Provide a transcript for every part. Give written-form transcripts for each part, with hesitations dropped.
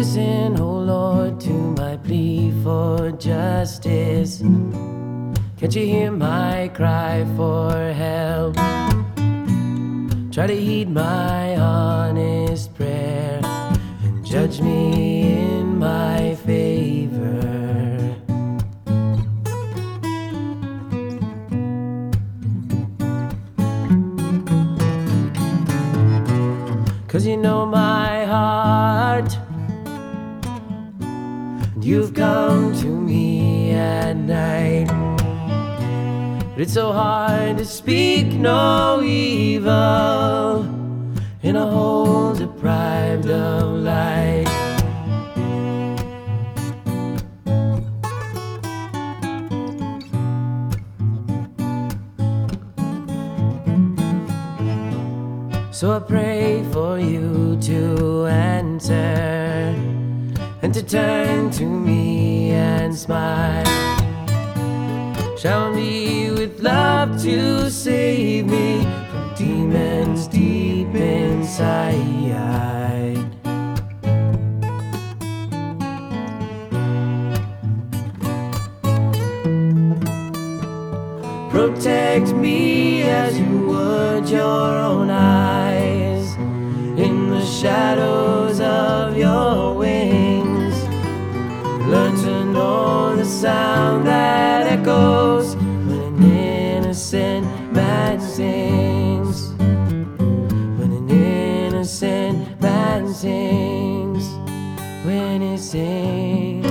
Listen, oh Lord, to my plea for justice. Can't you hear my cry for help? Try to heed my honest prayer and judge me in my favor. 'Cause you know my heart, and you've come to me at night. But it's so hard to speak no evil in a hole deprived of light. So I pray for you to answer and to turn to me and smile. Shower me with love to save me from demons deep inside. Protect me as you would your own eyes in the shadows of your wings. Learn to know the sound that echoes when an innocent man sings. When an innocent man sings. When he sings.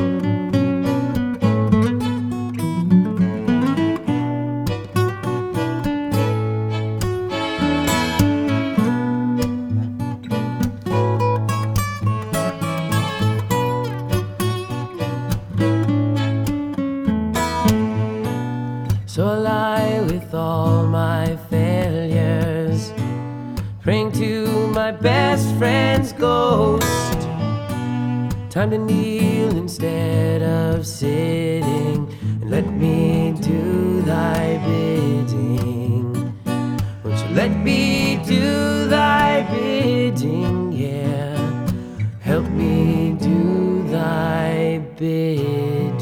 So I lie with all my failures, praying to my best friend's ghost. Time to kneel instead of sitting, and let me do thy bidding. Won't you let me do thy bidding, yeah. Help me do thy bidding.